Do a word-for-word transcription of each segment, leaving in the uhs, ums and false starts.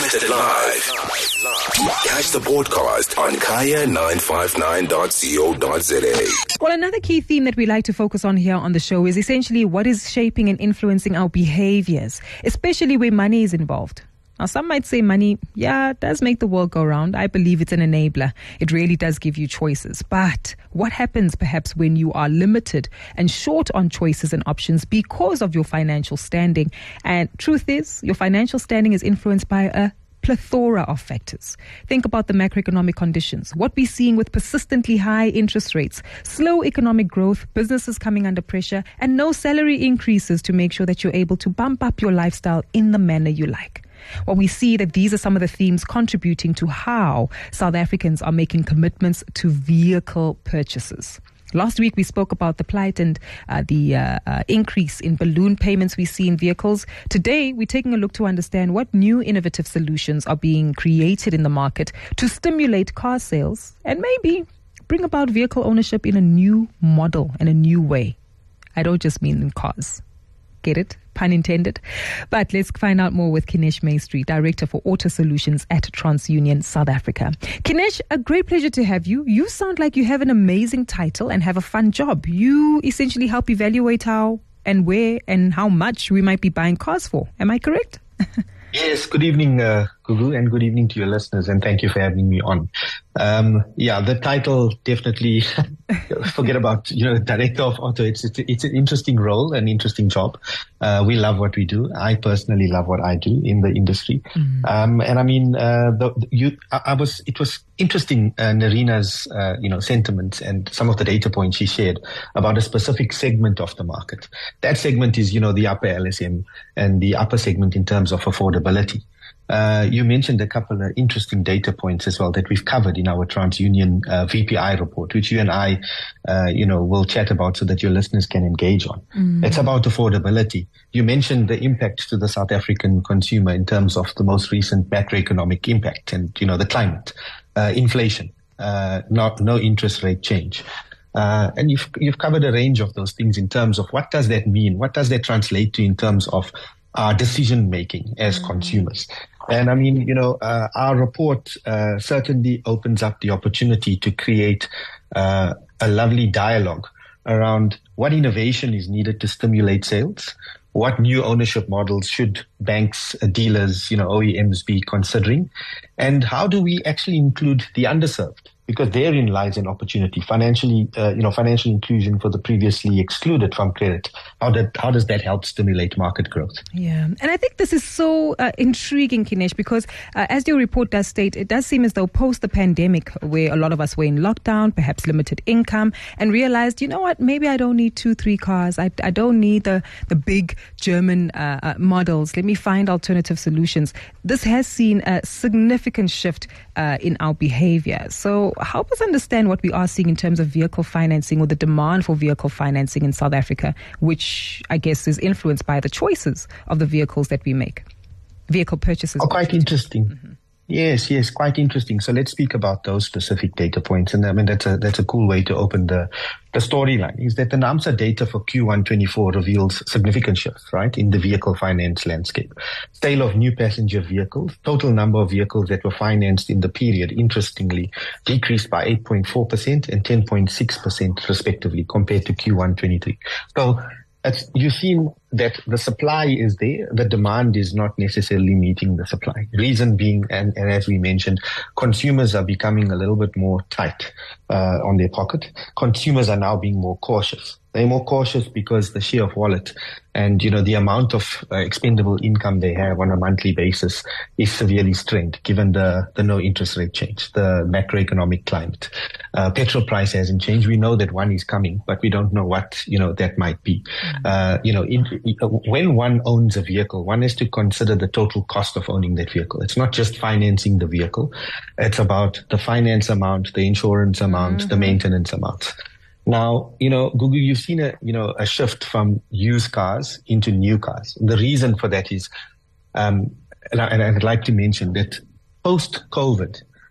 Broadcasted live. Catch the podcast on kaya nine five nine dot co dot za. Well, another key theme that we like to focus on here on the show is essentially what is shaping and influencing our behaviors, especially where money is involved. Now, some might say money, yeah, does make the world go round. I believe it's an enabler. It really does give you choices. But what happens perhaps when you are limited and short on choices and options because of your financial standing? And truth is, your financial standing is influenced by a plethora of factors. Think about the macroeconomic conditions, what we're seeing with persistently high interest rates, slow economic growth, businesses coming under pressure, and no salary increases to make sure that you're able to bump up your lifestyle in the manner you like. Well, we see that these are some of the themes contributing to how South Africans are making commitments to vehicle purchases. Last week, we spoke about the plight and uh, the uh, uh, increase in balloon payments we see in vehicles. Today, we're taking a look to understand what new innovative solutions are being created in the market to stimulate car sales and maybe bring about vehicle ownership in a new model and a new way. I don't just mean in cars. Get it? Pun intended. But let's find out more with Kinesh Maestri, Director for Auto Solutions at TransUnion South Africa. Kinesh, a great pleasure to have you. You sound like you have an amazing title and have a fun job. You essentially help evaluate how and where and how much we might be buying cars for. Am I correct? Yes, good evening, uh, Gugu, and good evening to your listeners, and thank you for having me on. Um, yeah, the title definitely, forget about, you know, Director of Auto. It's, it's, it's an interesting role, an interesting job. Uh, we love what we do. I personally love what I do in the industry. Mm-hmm. Um, and I mean, uh, the, you, I, I was, it was interesting, uh, Narina's, uh, you know, sentiments and some of the data points she shared about a specific segment of the market. That segment is, you know, the upper L S M and the upper segment in terms of affordability. Uh, you mentioned a couple of interesting data points as well that we've covered in our TransUnion uh, V P I report, which you and I, uh, you know, will chat about so that your listeners can engage on. Mm. It's about affordability. You mentioned the impact to the South African consumer in terms of the most recent macroeconomic impact and, you know, the climate, uh, inflation, uh, not, no interest rate change. Uh, and you've, you've covered a range of those things in terms of what does that mean? What does that translate to in terms of our decision making as mm. consumers? And I mean, you know, uh, our report uh, certainly opens up the opportunity to create uh, a lovely dialogue around what innovation is needed to stimulate sales, what new ownership models should banks, uh, dealers, you know, O E Ms be considering, and how do we actually include the underserved? Because therein lies an opportunity, financially, uh, you know, financial inclusion for the previously excluded from credit. How that, how does that help stimulate market growth? Yeah, and I think this is so uh, intriguing, Kinesh, because uh, as your report does state, it does seem as though post the pandemic, where a lot of us were in lockdown, perhaps limited income, and realized, you know what, maybe I don't need two, three cars. I, I don't need the the big German uh, uh, models. Let me find alternative solutions. This has seen a significant shift uh, in our behavior. So help us understand what we are seeing in terms of vehicle financing or the demand for vehicle financing in South Africa, which I guess is influenced by the choices of the vehicles that we make. Vehicle purchases. Oh, quite interesting. Mm-hmm. Yes, yes, quite interesting. So let's speak about those specific data points. And I mean, that's a, that's a cool way to open the, the storyline, is that the NAAMSA data for Q one twenty-four reveals significant shifts, right, in the vehicle finance landscape. Sale of new passenger vehicles, total number of vehicles that were financed in the period, interestingly, decreased by eight point four percent and ten point six percent respectively compared to Q one twenty-three. So It's, you've seen that the supply is there, the demand is not necessarily meeting the supply. Reason being, and, and as we mentioned, consumers are becoming a little bit more tight uh, on their pocket. Consumers are now being more cautious. They're more cautious because the share of wallet and, you know, the amount of uh, expendable income they have on a monthly basis is severely strained given the, the no interest rate change, the macroeconomic climate. Uh, petrol price hasn't changed. We know that one is coming, but we don't know what, you know, that might be. Mm-hmm. Uh, you know, in, when one owns a vehicle, one has to consider the total cost of owning that vehicle. It's not just financing the vehicle. It's about the finance amount, the insurance amount, mm-hmm. the maintenance amount. Now, you know, Google, you've seen a, you know, a shift from used cars into new cars. The reason for that is, um, and, I, and I'd like to mention that post-COVID,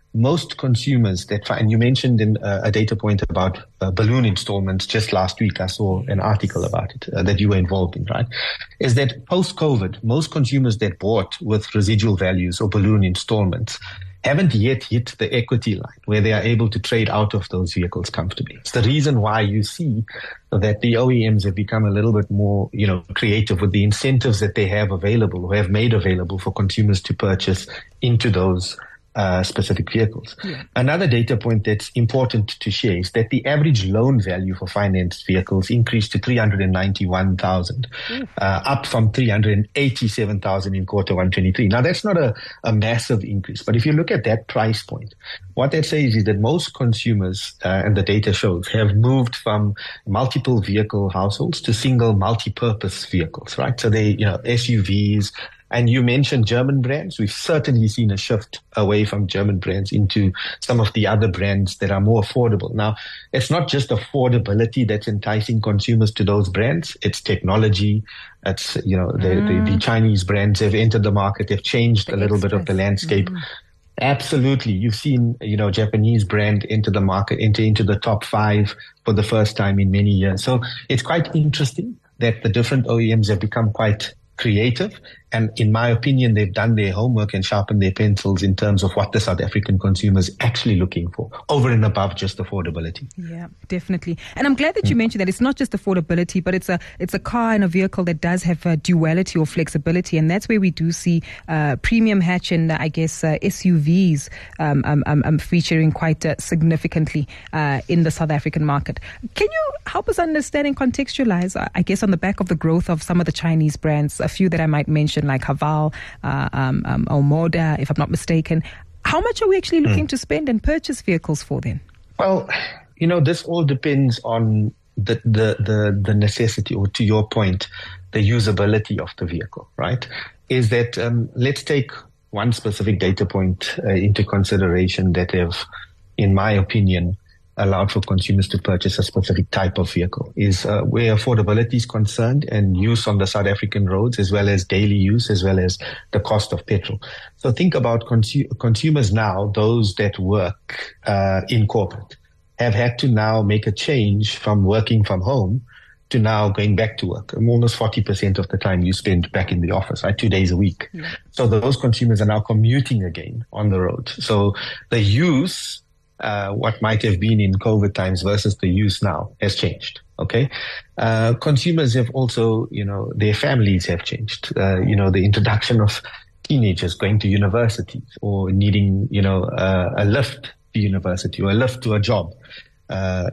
most consumers that find, and you mentioned in uh, a data point about uh, balloon installments just last week, I saw an article about it uh, that you were involved in, right? Is that post-COVID, most consumers that bought with residual values or balloon installments haven't yet hit the equity line where they are able to trade out of those vehicles comfortably. It's the reason why you see that the O E Ms have become a little bit more, you know, creative with the incentives that they have available or have made available for consumers to purchase into those Uh, specific vehicles. Yeah. Another data point that's important to share is that the average loan value for financed vehicles increased to three hundred ninety-one thousand, mm. uh, up from three hundred eighty-seven thousand in quarter one twenty-three. Now, that's not a, a massive increase, but if you look at that price point, what that says is that most consumers, uh, and the data shows, have moved from multiple vehicle households to single multi-purpose vehicles, right? So they, you know, S U Vs. And you mentioned German brands. We've certainly seen a shift away from German brands into some of the other brands that are more affordable. Now, it's not just affordability that's enticing consumers to those brands. It's technology. It's, you know, the, mm. the, the Chinese brands have entered the market. They've changed a little bit of the landscape. Mm. Absolutely. You've seen, you know, Japanese brand enter the market, enter into the top five for the first time in many years. So it's quite interesting that the different O E Ms have become quite creative. And in my opinion, they've done their homework and sharpened their pencils in terms of what the South African consumer is actually looking for, over and above just affordability. Yeah, definitely. And I'm glad that you mm. mentioned that it's not just affordability, but it's a it's a car and a vehicle that does have a duality or flexibility. And that's where we do see uh, premium hatch and uh, I guess uh, S U Vs um, um, um, featuring quite uh, significantly uh, in the South African market. Can you help us understand and contextualize, uh, I guess, on the back of the growth of some of the Chinese brands, a few that I might mention, like Haval, uh, um, um, Omoda, if I'm not mistaken. How much are we actually looking mm. to spend and purchase vehicles for then? Well, you know, this all depends on the, the, the, the necessity, or to your point, the usability of the vehicle, right? Is that, um, let's take one specific data point uh, into consideration that have, in my opinion, allowed for consumers to purchase a specific type of vehicle, is uh, where affordability is concerned and use on the South African roads, as well as daily use, as well as the cost of petrol. So think about consu- consumers now, those that work uh, in corporate, have had to now make a change from working from home to now going back to work. Almost forty percent of the time you spend back in the office, right? Two days a week. Yeah. So those consumers are now commuting again on the road. So the use Uh, what might have been in COVID times versus the use now has changed. Okay. Uh, consumers have also, you know, their families have changed. Uh, you know, the introduction of teenagers going to university or needing, you know, uh, a lift to university or a lift to a job. Uh,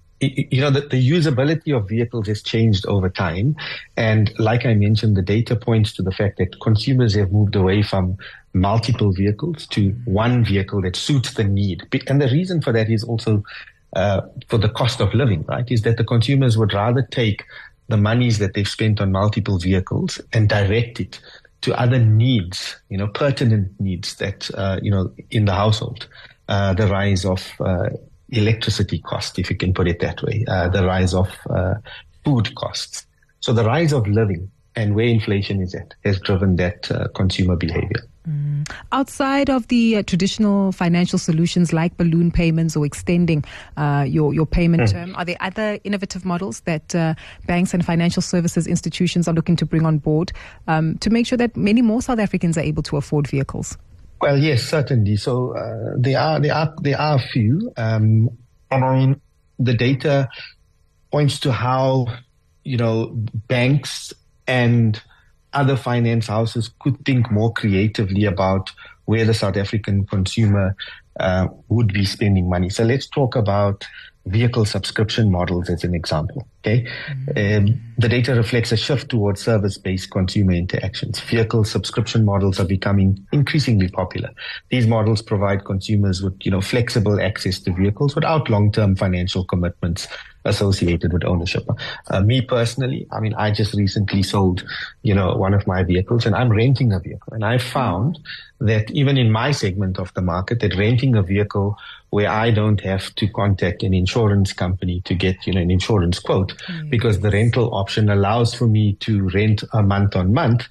you know, the, the usability of vehicles has changed over time. And like I mentioned, the data points to the fact that consumers have moved away from multiple vehicles to one vehicle that suits the need. And the reason for that is also uh, for the cost of living, right? Is that the consumers would rather take the monies that they've spent on multiple vehicles and direct it to other needs, you know, pertinent needs that, uh, you know, in the household. Uh, the rise of uh, electricity cost, if you can put it that way, uh, the rise of uh, food costs. So the rise of living and where inflation is at has driven that uh, consumer behavior. Mm. Outside of the uh, traditional financial solutions like balloon payments or extending uh, your, your payment mm. term, are there other innovative models that uh, banks and financial services institutions are looking to bring on board um, to make sure that many more South Africans are able to afford vehicles? Well, yes, certainly. So uh, there are there are there are a few, um, and I mean the data points to how, you know, banks and other finance houses could think more creatively about where the South African consumer uh, would be spending money. So let's talk about vehicle subscription models as an example. Okay, mm-hmm. um, the data reflects a shift towards service-based consumer interactions. Vehicle subscription models are becoming increasingly popular. These models provide consumers with, you know, flexible access to vehicles without long-term financial commitments associated with ownership. Uh, me personally, I mean, I just recently sold, you know, one of my vehicles, and I'm renting a vehicle, and I found that even in my segment of the market, that renting a vehicle where I don't have to contact an insurance company to get, you know, an insurance quote, mm. because the rental option allows for me to rent a month on month,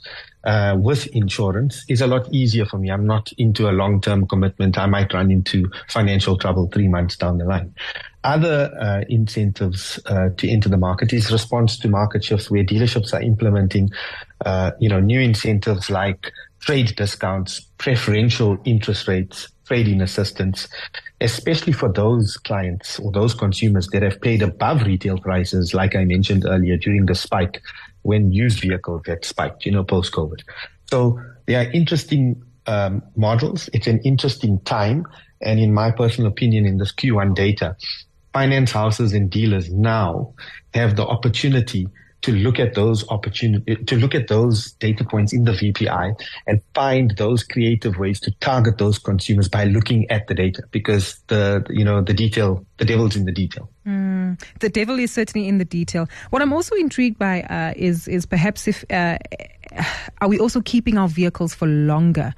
uh, with insurance is a lot easier for me. I'm not into a long-term commitment. I might run into financial trouble three months down the line. Other uh, incentives uh, to enter the market is response to market shifts, where dealerships are implementing, uh, you know, new incentives like trade discounts, preferential interest rates, trade-in assistance, especially for those clients or those consumers that have paid above retail prices, like I mentioned earlier, during the spike when used vehicles had spiked, you know, post-COVID. So there are interesting um, models. It's an interesting time. And in my personal opinion, in this Q one data, finance houses and dealers now have the opportunity to look at those opportunity, to look at those data points in the V P I and find those creative ways to target those consumers by looking at the data, because the, you know, the detail, the devil's in the detail. Mm, the devil is certainly in the detail. What I'm also intrigued by uh, is, is perhaps if, uh, are we also keeping our vehicles for longer?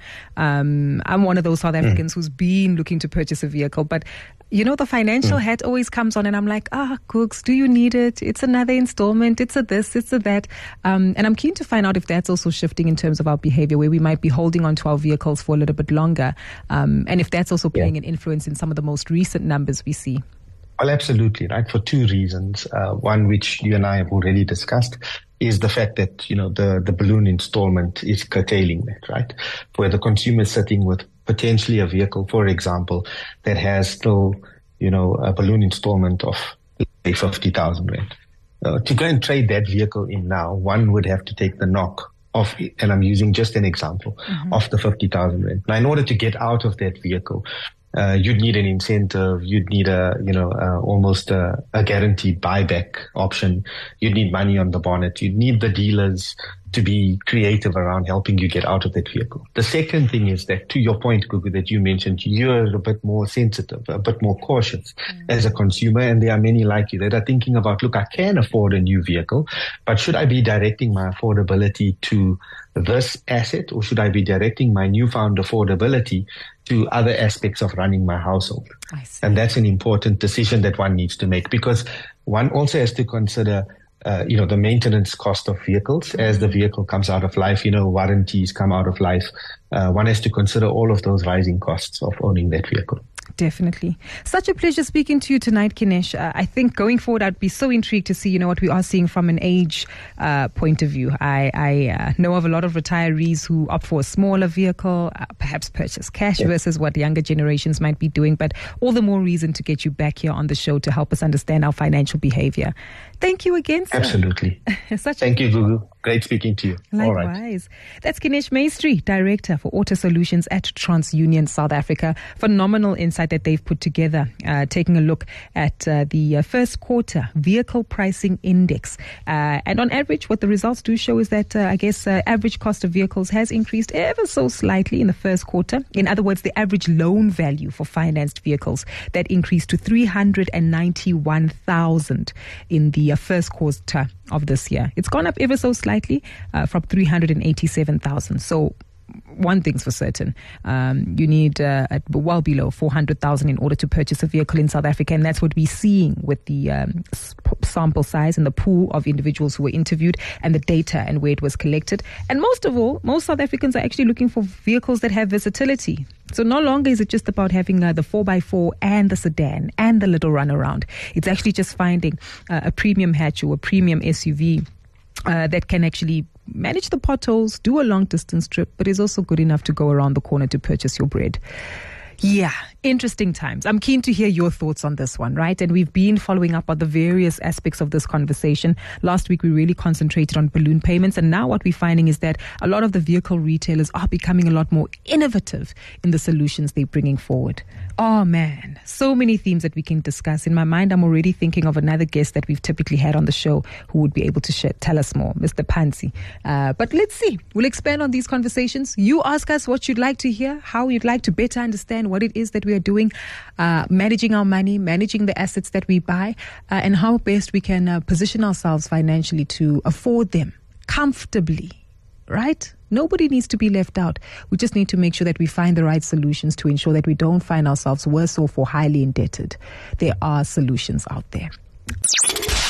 Um, I'm one of those South Africans mm. who's been looking to purchase a vehicle, but you know, the financial mm. hat always comes on and I'm like, ah, Cooks, do you need it? It's another installment. It's a this, it's a that. Um, and I'm keen to find out if that's also shifting in terms of our behavior, where we might be holding on to our vehicles for a little bit longer. Um, and if that's also playing yeah. an influence in some of the most recent numbers we see. Well, absolutely, right? For two reasons. Uh, one, which you and I have already discussed, is the fact that, you know, the, the balloon installment is curtailing that, right? Where the consumer is sitting with potentially a vehicle, for example, that has still, you know, a balloon installment of fifty thousand rand. Uh, to go and trade that vehicle in now, one would have to take the knock off, and I'm using just an example, mm-hmm. of the fifty thousand rand. Now, in order to get out of that vehicle, Uh, you'd need an incentive. You'd need a, you know, uh, almost a, a guaranteed buyback option. You'd need money on the bonnet. You'd need the dealers to be creative around helping you get out of that vehicle. The second thing is that, to your point, Gugu, that you mentioned, you're a bit more sensitive, a bit more cautious mm. as a consumer. And there are many like you that are thinking about, look, I can afford a new vehicle, but should I be directing my affordability to this asset, or should I be directing my newfound affordability to other aspects of running my household? And that's an important decision that one needs to make, because one also has to consider Uh, you know, the maintenance cost of vehicles as the vehicle comes out of life. You know, warranties come out of life. Uh, one has to consider all of those rising costs of owning that vehicle. Definitely. Such a pleasure speaking to you tonight, Kinesh. Uh, I think going forward, I'd be so intrigued to see, you know, what we are seeing from an age uh, point of view. I, I uh, know of a lot of retirees who opt for a smaller vehicle, uh, perhaps purchase cash, yeah. versus what younger generations might be doing. But all the more reason to get you back here on the show to help us understand our financial behavior. Thank you again, sir. Absolutely. Such Thank you, Gugu. Great speaking to you. Likewise. All right. That's Kinesh Maestri, Director for Auto Solutions at TransUnion South Africa. Phenomenal insight that they've put together, uh, taking a look at uh, the uh, first quarter vehicle pricing index. Uh, and on average, what the results do show is that, uh, I guess, uh, average cost of vehicles has increased ever so slightly in the first quarter. In other words, the average loan value for financed vehicles, that increased to three hundred ninety-one thousand in the uh, first quarter of this year. It's gone up ever so slightly uh, from three hundred eighty-seven thousand. So one thing's for certain, um, you need uh, at well below four hundred thousand in order to purchase a vehicle in South Africa, and that's what we're seeing with the um, sample size and the pool of individuals who were interviewed and the data and where it was collected. And most of all, most South Africans are actually looking for vehicles that have versatility. So no longer is it just about having uh, the four by four and the sedan and the little runaround. It's actually just finding uh, a premium hatch or a premium S U V uh, that can actually manage the potholes, do a long distance trip, but is also good enough to go around the corner to purchase your bread. Yeah, interesting times. I'm keen to hear your thoughts on this one, right? And we've been following up on the various aspects of this conversation. Last week, we really concentrated on balloon payments. And now what we're finding is that a lot of the vehicle retailers are becoming a lot more innovative in the solutions they're bringing forward. Oh, man, so many themes that we can discuss. In my mind, I'm already thinking of another guest that we've typically had on the show who would be able to share, tell us more, Mister Pansi. Uh, but let's see. We'll expand on these conversations. You ask us what you'd like to hear, how you'd like to better understand what it is that we are doing, uh, managing our money, managing the assets that we buy, uh, and how best we can uh, position ourselves financially to afford them comfortably, right? Nobody needs to be left out. We just need to make sure that we find the right solutions to ensure that we don't find ourselves worse off or highly indebted. There are solutions out there.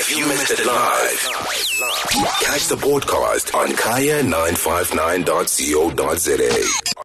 If you missed it live, catch the podcast on kaya nine five nine dot co dot za.